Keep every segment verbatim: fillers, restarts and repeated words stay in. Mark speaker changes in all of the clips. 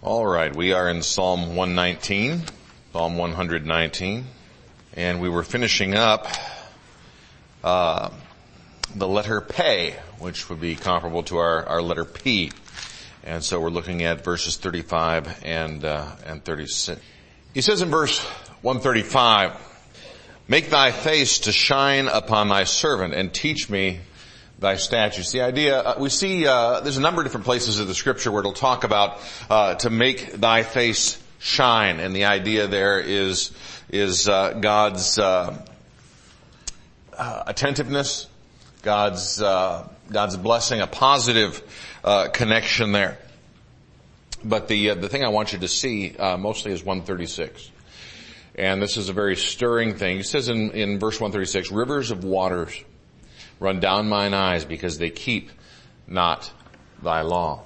Speaker 1: All right, we are in Psalm one nineteen, Psalm one nineteen, and we were finishing up uh, the letter Pe, which would be comparable to our, our letter P. And so we're looking at verses thirty-five and uh, and thirty-six. He says in verse one thirty-five, "Make thy face to shine upon thy servant, and teach me thy statutes." The idea, uh, we see, uh, there's a number of different places in the scripture where it'll talk about, uh, to make thy face shine. And the idea there is, is, uh, God's, uh, uh, attentiveness, God's, uh, God's blessing, a positive, uh, connection there. But the, uh, the thing I want you to see, uh, mostly is one thirty-six. And this is a very stirring thing. He says in, in verse one thirty-six, "Rivers of waters run down mine eyes because they keep not thy law."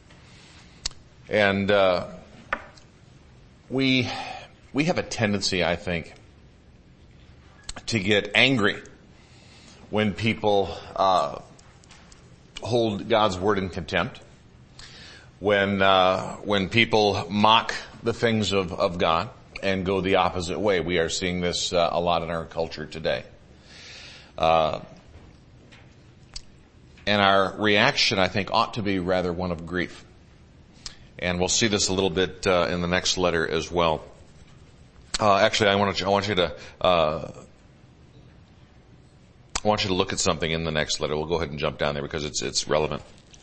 Speaker 1: And, uh, we, we have a tendency, I think, to get angry when people, uh, hold God's word in contempt. When, uh, when people mock the things of, of God and go the opposite way. We are seeing this, uh, a lot in our culture today. Uh, And our reaction, I think, ought to be rather one of grief. And we'll see this a little bit uh, in the next letter as well. Uh, actually, I want, to, I want you to, uh, I want you to look at something in the next letter. We'll go ahead and jump down there because it's, it's relevant.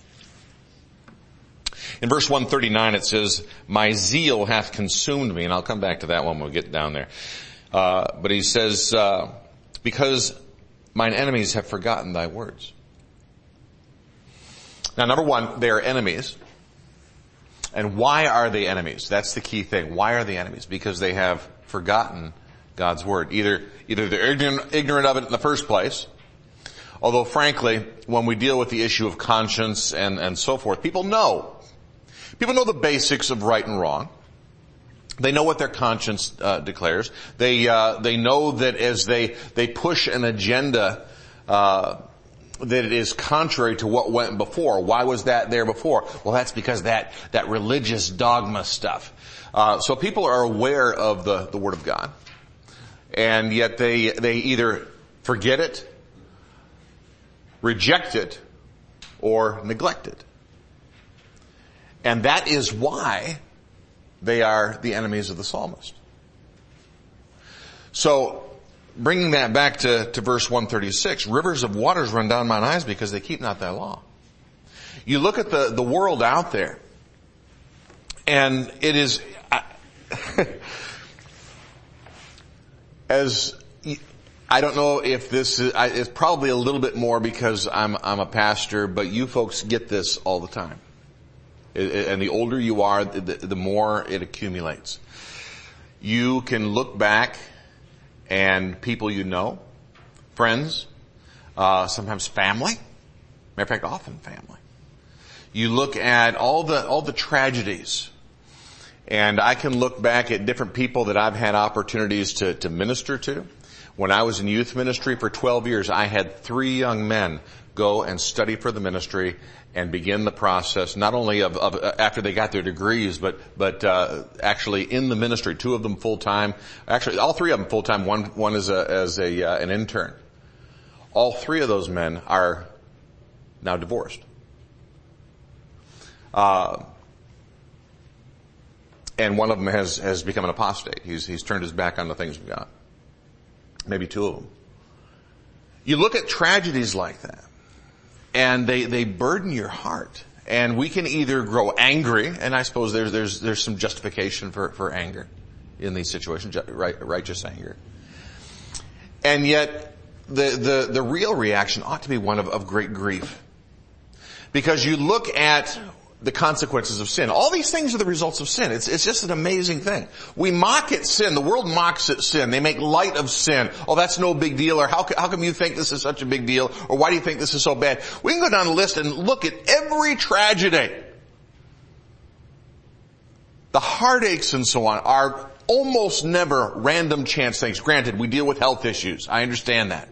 Speaker 1: In verse one thirty-nine, it says, "My zeal hath consumed me," and I'll come back to that one when we get down there. Uh, but he says, uh, "Because mine enemies have forgotten thy words." Now, number one, they are enemies. And why are they enemies? That's the key thing. Why are they enemies? Because they have forgotten God's word. Either, either they're ignorant, ignorant of it in the first place. Although, frankly, when we deal with the issue of conscience and, and so forth, people know. People know the basics of right and wrong. They know what their conscience uh, declares. They, uh, they know that as they, they push an agenda, uh, that it is contrary to what went before. Why was that there before? Well, that's because that, that religious dogma stuff. Uh, so people are aware of the, the Word of God. And yet they, they either forget it, reject it, or neglect it. And that is why they are the enemies of the psalmist. So, bringing that back to, to verse one thirty-six, "Rivers of waters run down mine eyes because they keep not thy law." You look at the, the world out there, and it is, as, I don't know if this is, it's probably a little bit more because I'm, I'm a pastor, but you folks get this all the time. And the older you are, the, the more it accumulates. You can look back and people you know, friends, uh, sometimes family, matter of fact, often family. You look at all the, all the tragedies, and I can look back at different people that I've had opportunities to, to minister to. When I was in youth ministry for twelve years, I had three young men go and study for the ministry and begin the process, not only of, of after they got their degrees, but but uh actually in the ministry. Two of them full time. Actually, all three of them full time. One one is a as a uh, an intern. All three of those men are now divorced. Uh, and one of them has has become an apostate. He's he's turned his back on the things of God. Maybe two of them. You look at tragedies like that, and they, they burden your heart. And we can either grow angry, and I suppose there's, there's, there's some justification for, for anger in these situations, right, righteous anger. And yet, the, the, the real reaction ought to be one of, of great grief. Because you look at the consequences of sin. All these things are the results of sin. It's, it's just an amazing thing. We mock at sin. The world mocks at sin. They make light of sin. Oh, that's no big deal. Or how, how come you think this is such a big deal? Or why do you think this is so bad? We can go down the list and look at every tragedy. The heartaches and so on are almost never random chance things. Granted, we deal with health issues. I understand that.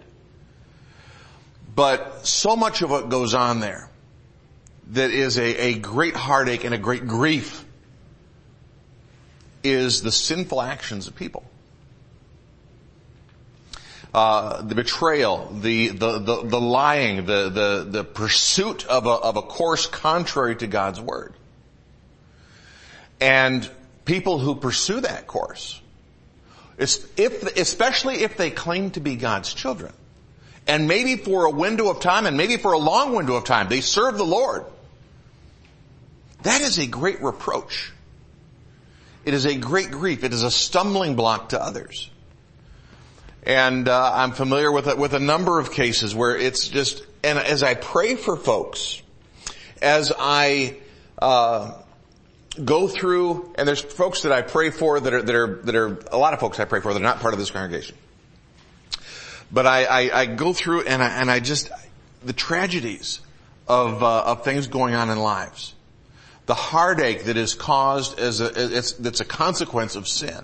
Speaker 1: But so much of what goes on there that is a, a great heartache and a great grief is the sinful actions of people. Uh, the betrayal, the, the, the, the lying, the, the, the pursuit of a, of a course contrary to God's word. And people who pursue that course, if, especially if they claim to be God's children, and maybe for a window of time, and maybe for a long window of time, they serve the Lord, that is a great reproach. It is a great grief. It is a stumbling block to others. And uh, I'm familiar with a, with a number of cases where it's just, and as I pray for folks, as I uh go through, and there's folks that I pray for that are that are that are a lot of folks I pray for that are not part of this congregation. But I, I, I go through and I and I just the tragedies of uh, of things going on in lives, the heartache that is caused as a it's that's a consequence of sin.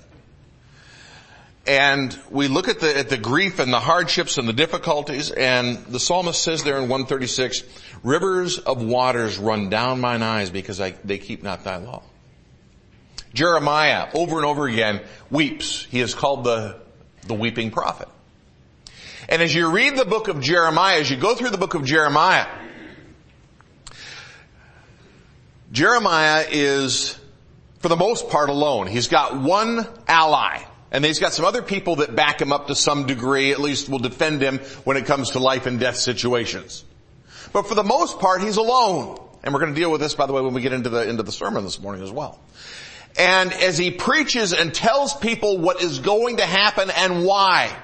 Speaker 1: And we look at the, at the grief and the hardships and the difficulties, and the psalmist says there in one thirty-six, rivers of waters run down mine eyes because I, they keep not thy law. Jeremiah, over and over again, weeps. He is called the, the weeping prophet. And as you read the book of Jeremiah, as you go through the book of Jeremiah, Jeremiah is, for the most part, alone. He's got one ally. And he's got some other people that back him up to some degree, at least will defend him when it comes to life and death situations. But for the most part, he's alone. And we're going to deal with this, by the way, when we get into the, into the sermon this morning as well. And as he preaches and tells people what is going to happen and why,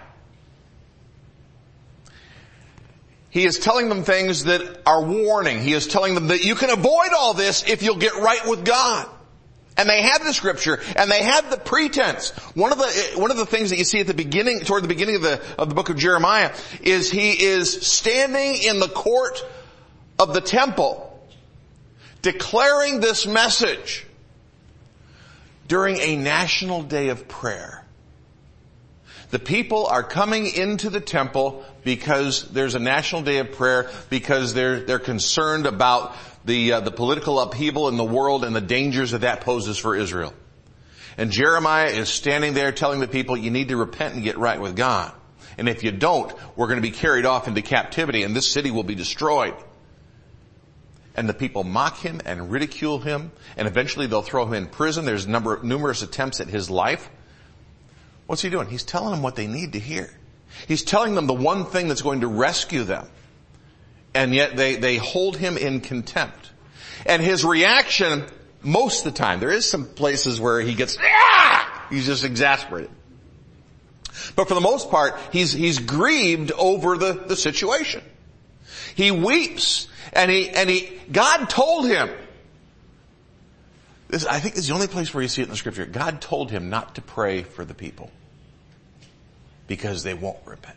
Speaker 1: he is telling them things that are warning. He is telling them that you can avoid all this if you'll get right with God. And they have the scripture, and they have the pretense. One of the, one of the things that you see at the beginning, toward the beginning of the, of the book of Jeremiah, is he is standing in the court of the temple, declaring this message during a national day of prayer. The people are coming into the temple because there's a national day of prayer, because they're, they're concerned about the, uh, the political upheaval in the world and the dangers that that poses for Israel. And Jeremiah is standing there telling the people, you need to repent and get right with God. And if you don't, we're going to be carried off into captivity and this city will be destroyed. And the people mock him and ridicule him, and eventually they'll throw him in prison. There's a number, numerous attempts at his life. What's he doing? He's telling them what they need to hear. He's telling them the one thing that's going to rescue them. And yet they, they hold him in contempt. And his reaction, most of the time, there is some places where he gets, ah! He's just exasperated. But for the most part, he's, he's grieved over the, the situation. He weeps, and he, and he, God told him, this, I think this is the only place where you see it in the scripture, God told him not to pray for the people because they won't repent.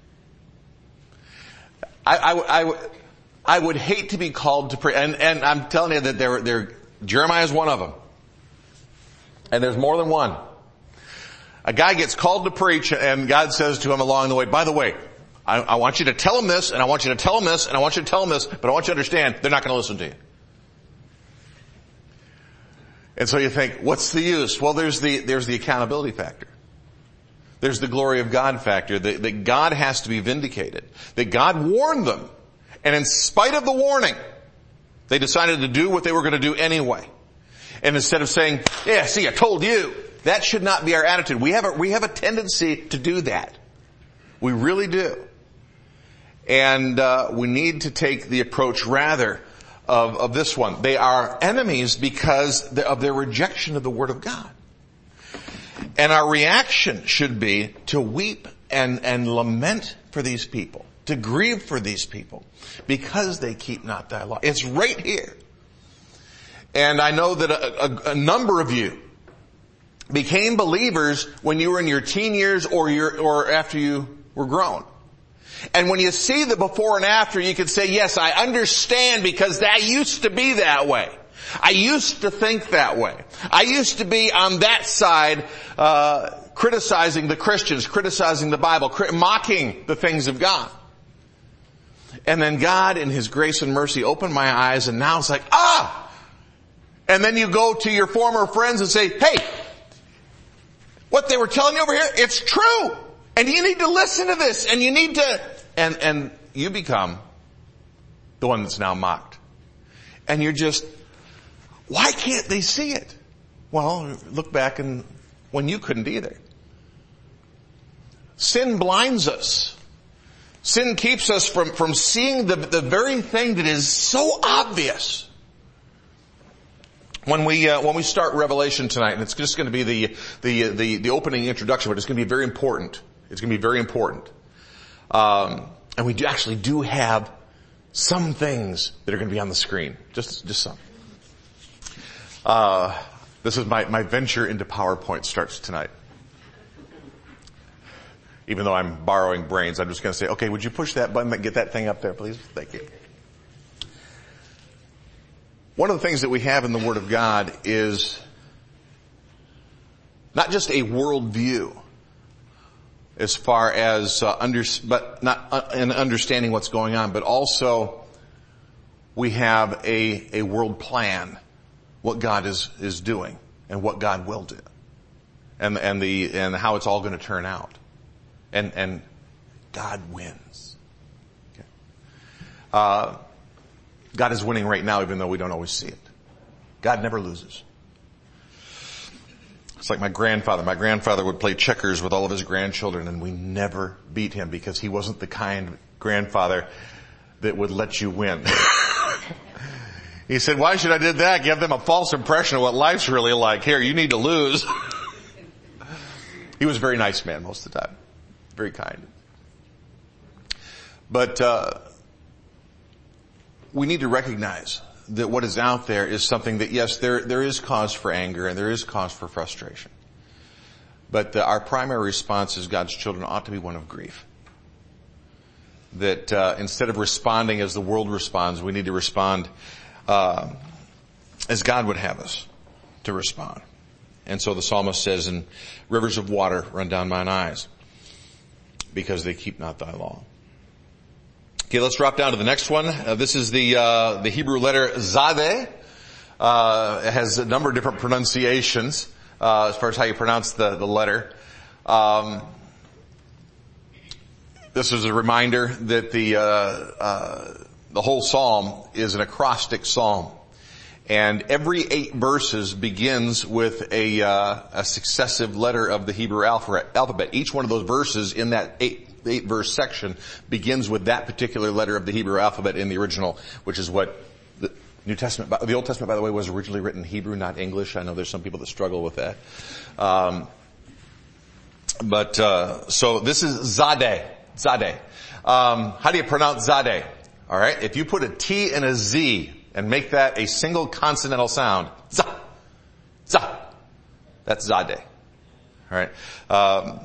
Speaker 1: I, I, I, I would hate to be called to pray, and, and I'm telling you that there, there, Jeremiah is one of them. And there's more than one. A guy gets called to preach, and God says to him along the way, by the way, I, I want you to tell him this, and I want you to tell him this, and I want you to tell him this, but I want you to understand, they're not going to listen to you. And so you think, what's the use? Well, there's the, there's the accountability factor. There's the glory of God factor, that, that God has to be vindicated. That God warned them. And in spite of the warning, they decided to do what they were going to do anyway. And instead of saying, yeah, see, I told you. That should not be our attitude. We have a, we have a tendency to do that. We really do. And, uh, we need to take the approach rather of, of this one. They are enemies because of their rejection of the Word of God. And our reaction should be to weep and, and lament for these people, to grieve for these people, because they keep not thy law. It's right here. And I know that a, a, a number of you became believers when you were in your teen years or your, or after you were grown. And when you see the before and after, you can say, yes, I understand because that used to be that way. I used to think that way. I used to be on that side, uh, criticizing the Christians, criticizing the Bible, cri- mocking the things of God. And then God, in His grace and mercy, opened my eyes, and now it's like, ah! And then you go to your former friends and say, hey, what they were telling you over here, it's true. And you need to listen to this, and you need to, and, and you become the one that's now mocked. And you're just, why can't they see it? Well, look back and when you couldn't either. Sin blinds us. Sin keeps us from, from seeing the, the very thing that is so obvious. When we, uh, when we start Revelation tonight, and it's just going to be the, the, the, the opening introduction, but it's going to be very important. It's going to be very important. Um, and we do actually do have some things that are going to be on the screen. Just, just some. Uh, this is my, my venture into PowerPoint starts tonight. Even though I'm borrowing brains, I'm just going to say, okay, would you push that button and get that thing up there, please? Thank you. One of the things that we have in the Word of God is not just a worldview as far as uh, under, but not uh, in understanding what's going on, but also we have a a world plan, what God is is doing and what God will do, and and the and how it's all going to turn out, and and God wins. Okay. Uh, God is winning right now, even though we don't always see it. God never loses. It's like my grandfather. My grandfather would play checkers with all of his grandchildren, and we never beat him because he wasn't the kind grandfather that would let you win. He said, why should I do that? Give them a false impression of what life's really like. Here, you need to lose. He was a very nice man most of the time. Very kind. But, uh, we need to recognize that what is out there is something that, yes, there, there is cause for anger and there is cause for frustration. But uh, our primary response as God's children ought to be one of grief. That uh, instead of responding as the world responds, we need to respond uh, as God would have us to respond. And so the psalmist says, "And rivers of water run down mine eyes, because they keep not thy law." Okay, let's drop down to the next one. Uh, this is the uh, the Hebrew letter Zadeh. Uh, it has a number of different pronunciations uh, as far as how you pronounce the the letter. Um, this is a reminder that the uh, uh, the whole psalm is an acrostic psalm, and every eight verses begins with a uh, a successive letter of the Hebrew alphabet. Each one of those verses in that eight. The eight verse section begins with that particular letter of the Hebrew alphabet in the original, which is what the New Testament, the Old Testament, by the way, was originally written in Hebrew, not English. I know there's some people that struggle with that. Um, but, uh, so this is Zadeh. Zadeh. Um, how do you pronounce Zadeh? Alright? If you put a T and a Z and make that a single consonantal sound, Zah, Zah, that's Zadeh. Alright? Um,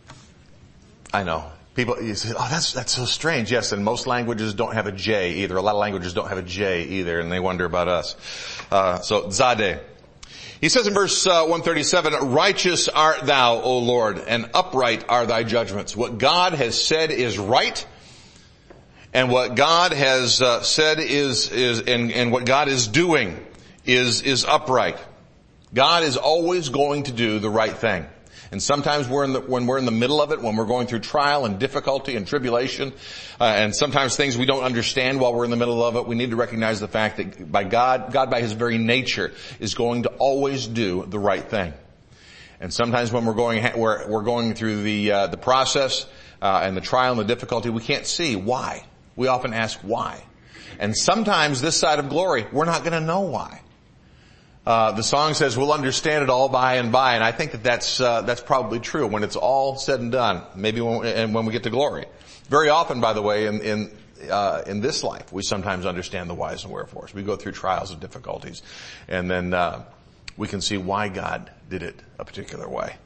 Speaker 1: I know. People, you say, oh, that's, that's so strange. Yes, and most languages don't have a J either. A lot of languages don't have a J either, and they wonder about us. Uh, so, Zadeh. He says in verse uh, one thirty-seven, righteous art thou, O Lord, and upright are thy judgments. What God has said is right, and what God has uh, said is, is, and, and what God is doing is, is upright. God is always going to do the right thing. And sometimes we're in the, when we're in the middle of it, when we're going through trial and difficulty and tribulation, uh, and sometimes things we don't understand while we're in the middle of it, we need to recognize the fact that by God, God by His very nature is going to always do the right thing. And sometimes when we're going, we're, we're going through the, uh, the process, uh, and the trial and the difficulty, we can't see why. We often ask why. And sometimes this side of glory, we're not gonna know why. Uh, the song says we'll understand it all by and by, and I think that that's, uh, that's probably true when it's all said and done. Maybe when, and when we get to glory. Very often, by the way, in, in, uh, in this life, we sometimes understand the whys and wherefores. We go through trials and difficulties, and then, uh, we can see why God did it a particular way.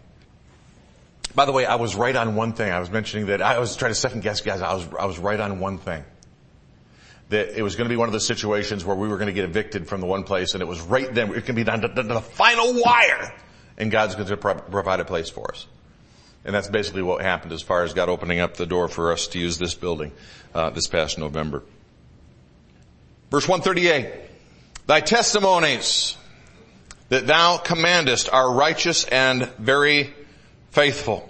Speaker 1: By the way, I was right on one thing. I was mentioning that I was trying to second guess guys. I was, I was right on one thing. That it was going to be one of the situations where we were going to get evicted from the one place, and it was right then. It can be down to the final wire, and God's going to pro- provide a place for us. And that's basically what happened as far as God opening up the door for us to use this building uh, this past November. Verse one thirty-eight, thy testimonies that thou commandest are righteous and very faithful.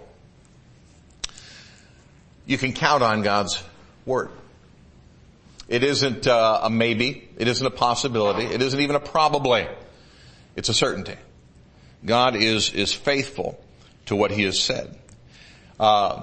Speaker 1: You can count on God's word. It isn't uh, a maybe. It isn't a possibility. It isn't even a probably. It's a certainty. God is, is faithful to what he has said. Uh,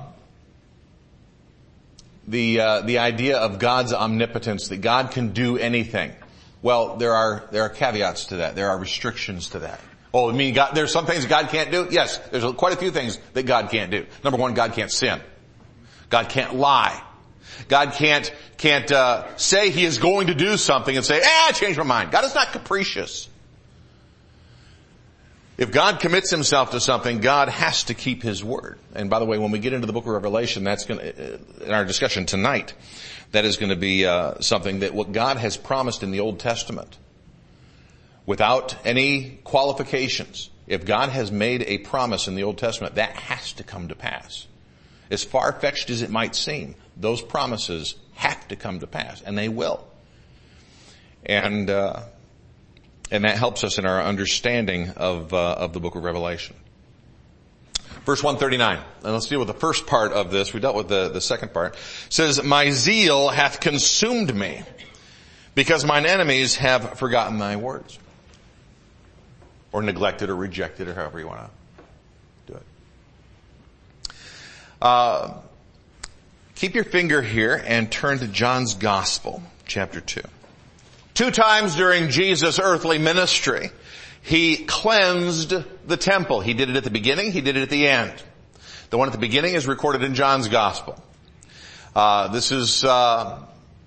Speaker 1: the, uh, the idea of God's omnipotence, that God can do anything. Well, there are, there are caveats to that. There are restrictions to that. Oh, I mean, God, there's some things God can't do? Yes, there's quite a few things that God can't do. Number one, God can't sin. God can't lie. God can't, can't, uh, say he is going to do something and say, ah, I changed my mind. God is not capricious. If God commits himself to something, God has to keep his word. And by the way, when we get into the book of Revelation, that's going to, in our discussion tonight, that is going to be, uh, something that what God has promised in the Old Testament, without any qualifications, if God has made a promise in the Old Testament, that has to come to pass. As far-fetched as it might seem, those promises have to come to pass, and they will. And, uh, and that helps us in our understanding of, uh, of the book of Revelation. Verse one thirty-nine. And let's deal with the first part of this. We dealt with the, the second part. It says, my zeal hath consumed me, because mine enemies have forgotten thy words. Or neglected or rejected, or however you want to do it. Uh, keep your finger here and turn to John's Gospel, chapter two. Two times during Jesus' earthly ministry, he cleansed the temple. He did it at the beginning, he did it at the end. The one at the beginning is recorded in John's Gospel. Uh, this is, uh,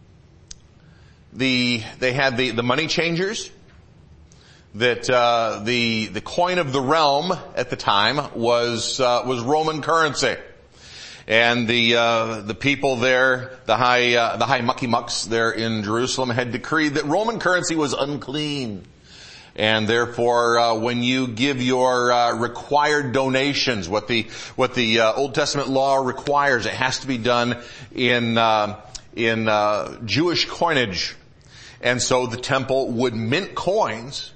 Speaker 1: the, they had the, the money changers. That uh, the the coin of the realm at the time was uh, was Roman currency, and the uh, the people there, the high uh, the high mucky mucks there in Jerusalem, had decreed that Roman currency was unclean, and therefore uh, when you give your uh, required donations, what the what the uh, Old Testament law requires, it has to be done in uh, in uh, Jewish coinage, and so the temple would mint coins.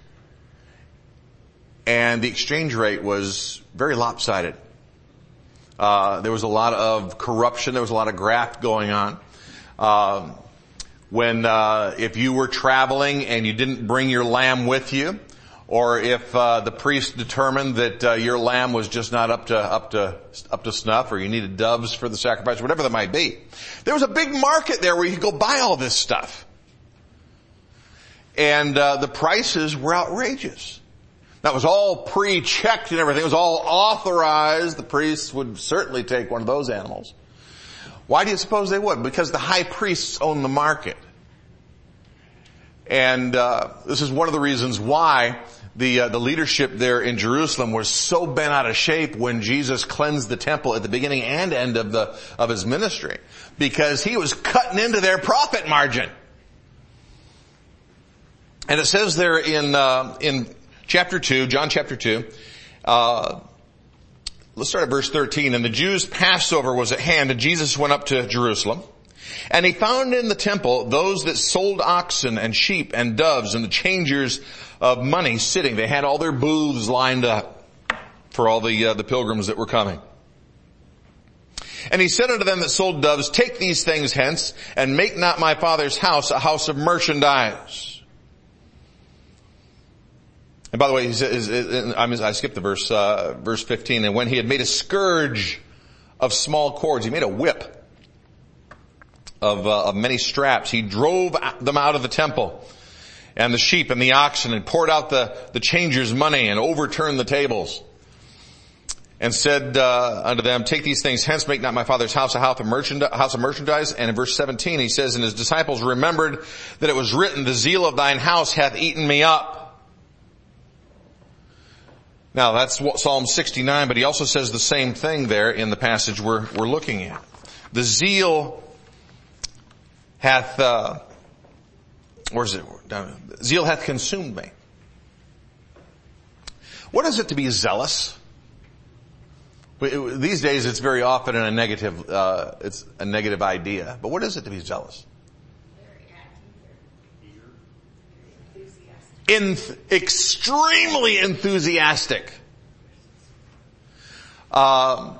Speaker 1: And the exchange rate was very lopsided. Uh, there was a lot of corruption. There was a lot of graft going on. Um, when, uh, if you were traveling and you didn't bring your lamb with you, or if, uh, the priest determined that, uh, your lamb was just not up to, up to, up to snuff, or you needed doves for the sacrifice, whatever that might be, there was a big market there where you could go buy all this stuff. And, uh, the prices were outrageous. That was all pre-checked and everything. It was all authorized. The priests would certainly take one of those animals. Why do you suppose they would? Because the high priests own the market. And uh this is one of the reasons why the uh, the leadership there in Jerusalem was so bent out of shape when Jesus cleansed the temple at the beginning and end of the of his ministry, because he was cutting into their profit margin. And it says there in uh in Chapter two, John chapter two, uh, let's start at verse thirteen. And the Jews' Passover was at hand, and Jesus went up to Jerusalem. And he found in the temple those that sold oxen and sheep and doves and the changers of money sitting. They had all their booths lined up for all the, uh, the pilgrims that were coming. And he said unto them that sold doves, take these things hence, and make not my Father's house a house of merchandise. And by the way, he says, I skipped the verse, uh, verse fifteen. And when he had made a scourge of small cords, he made a whip of, uh, of many straps. He drove them out of the temple, and the sheep and the oxen, and poured out the, the changers' money, and overturned the tables. And said uh, unto them, take these things hence, make not my Father's house a house of, merchandi- house of merchandise. And in verse seventeen, he says, and his disciples remembered that it was written, the zeal of thine house hath eaten me up. Now that's what Psalm sixty-nine, but he also says the same thing there in the passage we're, we're looking at. The zeal hath, uh, where is it? Zeal hath consumed me. What is it to be zealous? These days it's very often in a negative, uh, it's a negative idea. But what is it to be zealous? In, extremely enthusiastic. Um,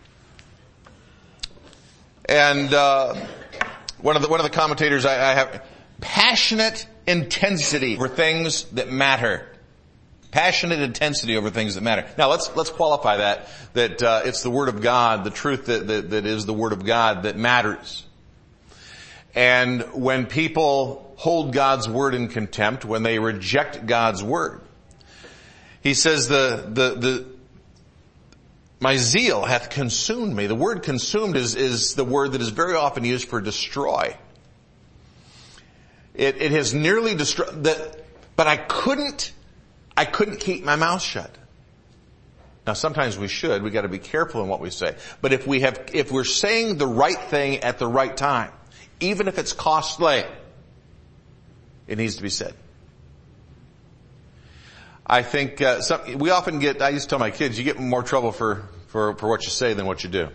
Speaker 1: and uh, one of the one of the commentators I, I have passionate intensity over things that matter. Passionate intensity over things that matter. Now let's let's qualify that that uh, it's the Word of God, the truth that, that that is the Word of God that matters. And when people hold God's Word in contempt, when they reject God's Word, he says the the the my zeal hath consumed me. The word consumed is is the word that is very often used for destroy. It it has nearly destroyed that, but I couldn't I couldn't keep my mouth shut. Now sometimes we should, we got to be careful in what we say. But if we have if we're saying the right thing at the right time, even if it's costly, it needs to be said. I think uh, some, we often get, I used to tell my kids, you get more trouble for, for, for what you say than what you do.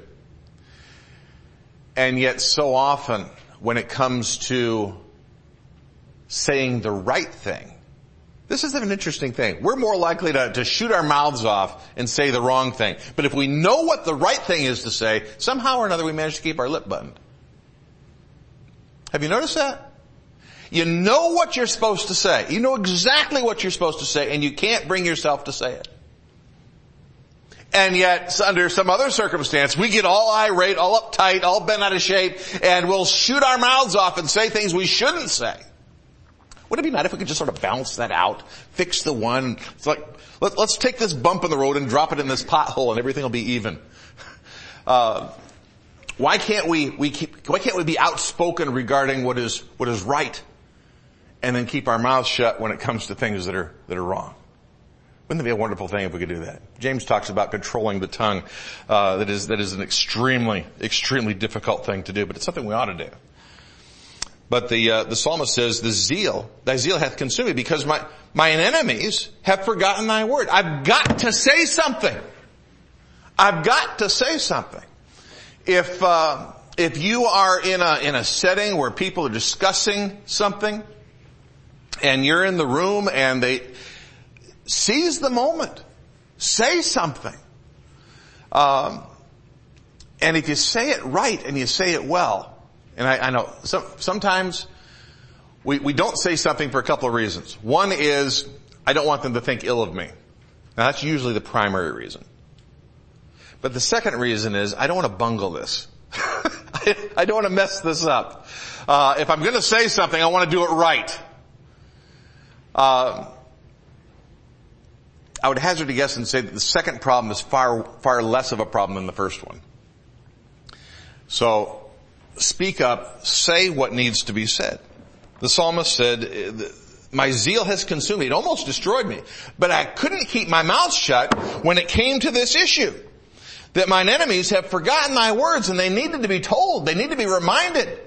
Speaker 1: And yet so often when it comes to saying the right thing, this is an interesting thing. We're more likely to, to shoot our mouths off and say the wrong thing. But if we know what the right thing is to say, somehow or another we manage to keep our lip buttoned. Have you noticed that? You know what you're supposed to say. You know exactly what you're supposed to say, and you can't bring yourself to say it. And yet, under some other circumstance, we get all irate, all uptight, all bent out of shape, and we'll shoot our mouths off and say things we shouldn't say. Wouldn't it be nice if we could just sort of balance that out, fix the one? It's like, let, let's take this bump in the road and drop it in this pothole, and everything will be even. Uh, why can't we, we keep, why can't we be outspoken regarding what is, what is right? And then keep our mouths shut when it comes to things that are, that are wrong. Wouldn't it be a wonderful thing if we could do that? James talks about controlling the tongue. Uh, that is, that is an extremely, extremely difficult thing to do, but it's something we ought to do. But the, uh, the psalmist says, the zeal, thy zeal hath consumed me because my, mine enemies have forgotten thy word. I've got to say something. I've got to say something. If, uh, if you are in a, in a setting where people are discussing something, and you're in the room and they seize the moment. Say something. Um, and if you say it right and you say it well, and I, I know some, sometimes we, we don't say something for a couple of reasons. One is, I don't want them to think ill of me. Now that's usually the primary reason. But the second reason is, I don't want to bungle this. I, I don't want to mess this up. Uh, if I'm going to say something, I want to do it right. Uh, I would hazard a guess and say that the second problem is far, far less of a problem than the first one. So, speak up, say what needs to be said. The psalmist said, my zeal has consumed me. It almost destroyed me. But I couldn't keep my mouth shut when it came to this issue. That mine enemies have forgotten thy words, and they needed to be told. They need to be reminded.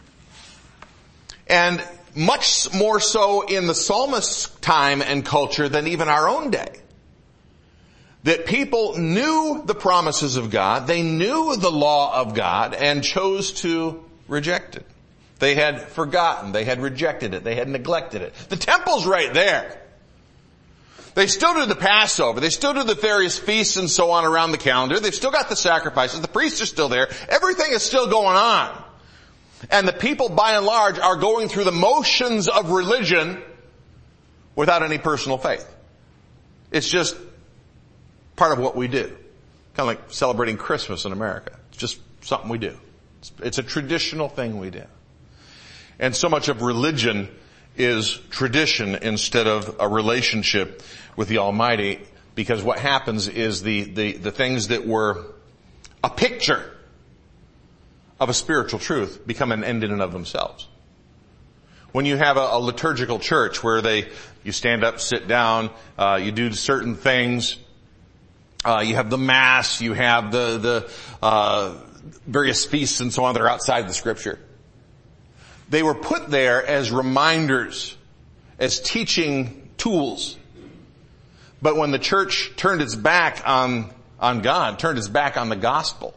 Speaker 1: And much more so in the psalmist's time and culture than even our own day. That people knew the promises of God, they knew the law of God, and chose to reject it. They had forgotten, they had rejected it, they had neglected it. The temple's right there. They still do the Passover, they still do the various feasts and so on around the calendar, they've still got the sacrifices, the priests are still there, everything is still going on. And the people, by and large, are going through the motions of religion without any personal faith. It's just part of what we do. Kind of like celebrating Christmas in America. It's just something we do. It's, it's a traditional thing we do. And so much of religion is tradition instead of a relationship with the Almighty, because what happens is the, the, the things that were a picture of a spiritual truth become an end in and of themselves. When you have a, a liturgical church where they, you stand up, sit down, uh, you do certain things, uh, you have the Mass, you have the, the, uh, various feasts and so on that are outside the Scripture. They were put there as reminders, as teaching tools. But when the church turned its back on, on God, turned its back on the gospel,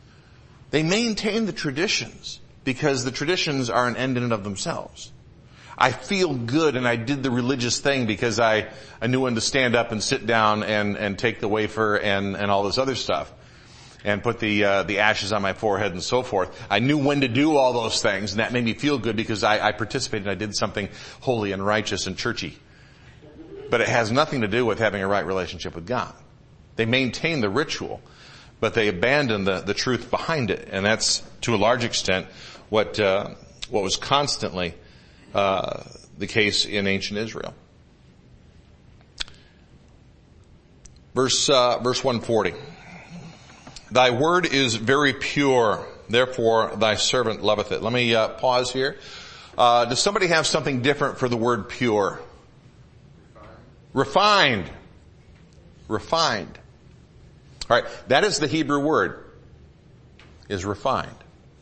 Speaker 1: they maintain the traditions because the traditions are an end in and of themselves. I feel good and I did the religious thing because I, I knew when to stand up and sit down and, and take the wafer and, and all this other stuff. And put the, uh, the ashes on my forehead and so forth. I knew when to do all those things, and that made me feel good because I, I participated and I did something holy and righteous and churchy. But it has nothing to do with having a right relationship with God. They maintain the ritual, but they abandon the, the truth behind it. And that's, to a large extent, what, uh, what was constantly, uh, the case in ancient Israel. Verse, uh, verse one forty. Thy word is very pure, therefore thy servant loveth it. Let me uh, pause here. Uh, does somebody have something different for the word pure? Refined. Refined. All right, that is the Hebrew word, is refined.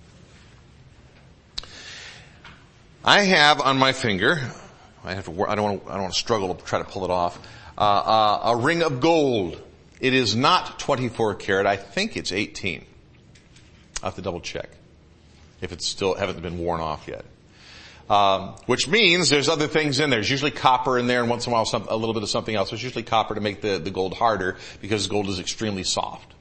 Speaker 1: I have on my finger, I have to. I don't want to. I don't want to struggle to try to pull it off. Uh, uh, a ring of gold. It is not twenty-four karat. I think it's eighteen. I'll have to double check if it's still haven't been worn off yet. Um, which means there's other things in there. There's usually copper in there, and once in a while some, a little bit of something else. There's usually copper to make the, the gold harder because gold is extremely soft.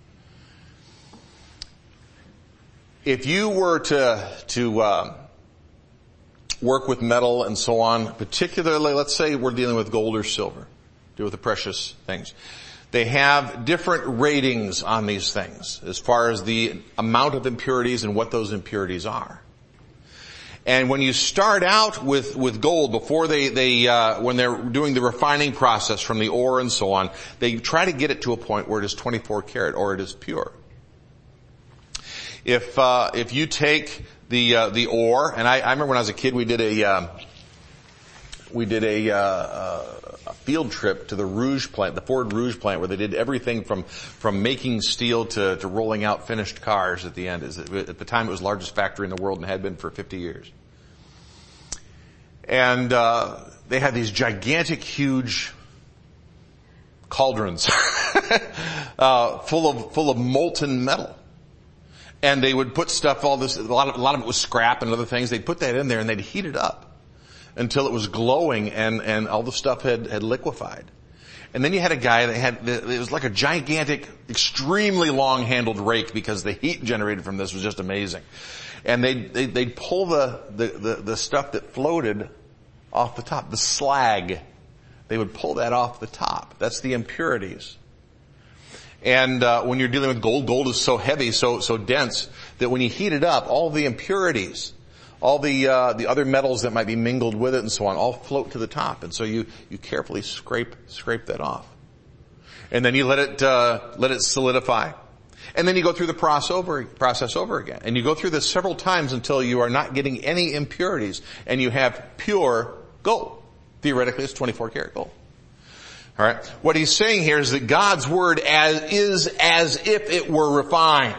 Speaker 1: If you were to to uh, work with metal and so on, particularly, let's say we're dealing with gold or silver, deal with the precious things. They have different ratings on these things as far as the amount of impurities and what those impurities are. And when you start out with, with gold, before they, they, uh, when they're doing the refining process from the ore and so on, they try to get it to a point where it is twenty-four karat or it is pure. If, uh, if you take the, uh, the ore, and I, I remember when I was a kid we did a, uh, we did a, uh, uh, a field trip to the Rouge plant, the Ford Rouge plant, where they did everything from, from making steel to, to rolling out finished cars at the end. At the time it was the largest factory in the world and had been for fifty years. And, uh, they had these gigantic, huge cauldrons, uh, full of, full of molten metal. And they would put stuff, all this, a lot of, a lot of it was scrap and other things. They'd put that in there and they'd heat it up until it was glowing and, and all the stuff had, had liquefied. And then you had a guy that had, it was like a gigantic, extremely long-handled rake because the heat generated from this was just amazing. And they'd, they'd, they'd pull the, the, the, the stuff that floated off the top, the slag. They would pull that off the top. That's the impurities. And, uh, when you're dealing with gold, gold is so heavy, so, so dense that when you heat it up, all the impurities, all the, uh, the other metals that might be mingled with it and so on, all float to the top. And so you, you carefully scrape, scrape that off. And then you let it, uh, let it solidify. And then you go through the process over, process over again. And you go through this several times until you are not getting any impurities and you have pure gold. Theoretically, it's twenty-four karat gold. Alright? What he's saying here is that God's word as, is as if it were refined.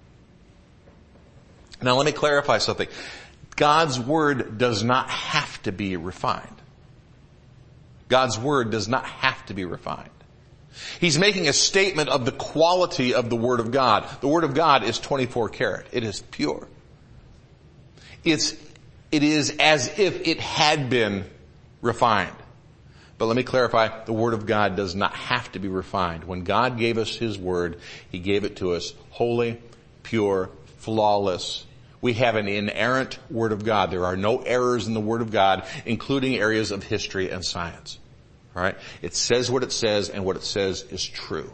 Speaker 1: Now let me clarify something. God's word does not have to be refined. God's word does not have to be refined. He's making a statement of the quality of the word of God. The word of God is twenty-four karat. It is pure. It's, it is as if it had been refined. But let me clarify, the word of God does not have to be refined. When God gave us his word, he gave it to us holy, pure, flawless. We have an inerrant word of God. There are no errors in the word of God, including areas of history and science. All right? It says what it says, and what it says is true.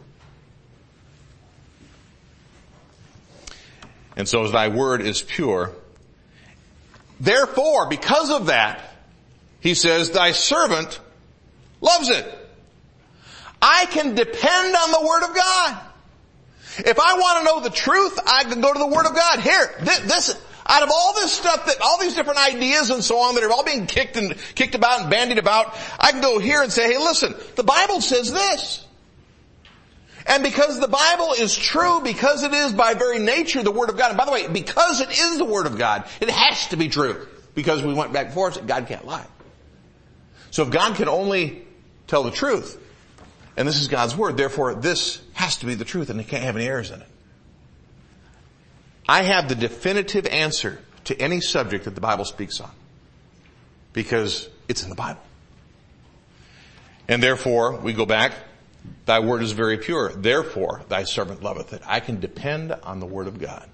Speaker 1: And so thy word is pure. Therefore, because of that, he says, thy servant loves it. I can depend on the word of God. If I want to know the truth, I can go to the word of God. Here, this, this, out of all this stuff that, all these different ideas and so on that are all being kicked and, kicked about and bandied about, I can go here and say, hey listen, the Bible says this. And because the Bible is true, because it is by very nature the word of God, and by the way, because it is the word of God, it has to be true. Because we went back before and said, God can't lie. So if God can only tell the truth, and this is God's word, therefore this has to be the truth and it can't have any errors in it. I have the definitive answer to any subject that the Bible speaks on. because it's in the Bible. And therefore, we go back, thy word is very pure. Therefore, thy servant loveth it. I can depend on the word of God.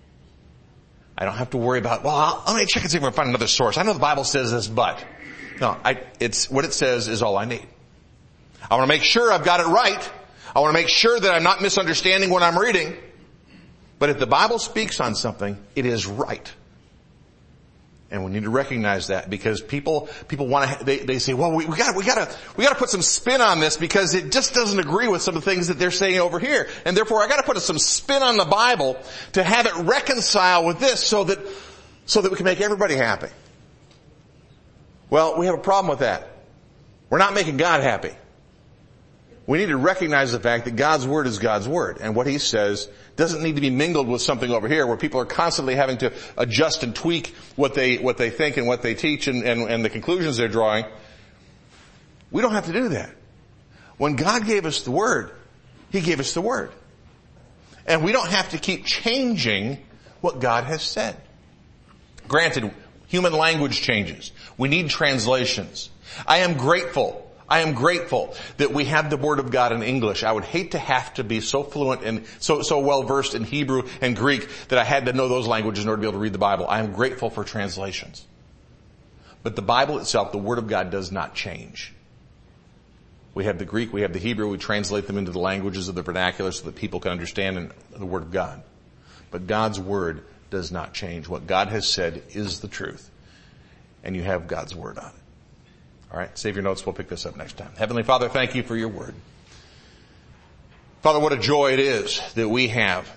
Speaker 1: I don't have to worry about, well, I'll, let me check and see if I can find another source. I know the Bible says this, but no, I, it's, what it says is all I need. I want to make sure I've got it right. I want to make sure that I'm not misunderstanding what I'm reading. But if the Bible speaks on something, it is right. And we need to recognize that, because people, people want to, they, they say, well, we, we gotta, we gotta, we gotta put some spin on this because it just doesn't agree with some of the things that they're saying over here. And therefore I gotta put some spin on the Bible to have it reconcile with this so that, so that we can make everybody happy. Well, we have a problem with that. We're not making God happy. We need to recognize the fact that God's word is God's word, and what he says doesn't need to be mingled with something over here where people are constantly having to adjust and tweak what they, what they think and what they teach and, and, and the conclusions they're drawing. We don't have to do that. When God gave us the word, he gave us the word. And we don't have to keep changing what God has said. Granted, human language changes. We need translations. I am grateful I am grateful that we have the Word of God in English. I would hate to have to be so fluent and so, so well versed in Hebrew and Greek that I had to know those languages in order to be able to read the Bible. I am grateful for translations. But the Bible itself, the Word of God, does not change. We have the Greek, we have the Hebrew, we translate them into the languages of the vernacular so that people can understand the Word of God. But God's Word does not change. What God has said is the truth. And you have God's Word on it. All right, save your notes. We'll pick this up next time. Heavenly Father, thank you for your word. Father, what a joy it is that we have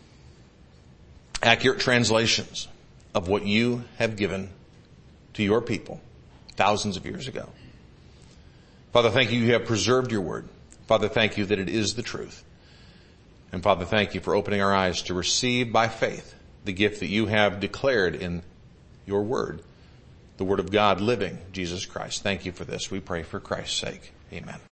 Speaker 1: accurate translations of what you have given to your people thousands of years ago. Father, thank you you have preserved your word. Father, thank you that it is the truth. And Father, thank you for opening our eyes to receive by faith the gift that you have declared in your word. The Word of God living, Jesus Christ. Thank you for this. We pray for Christ's sake. Amen.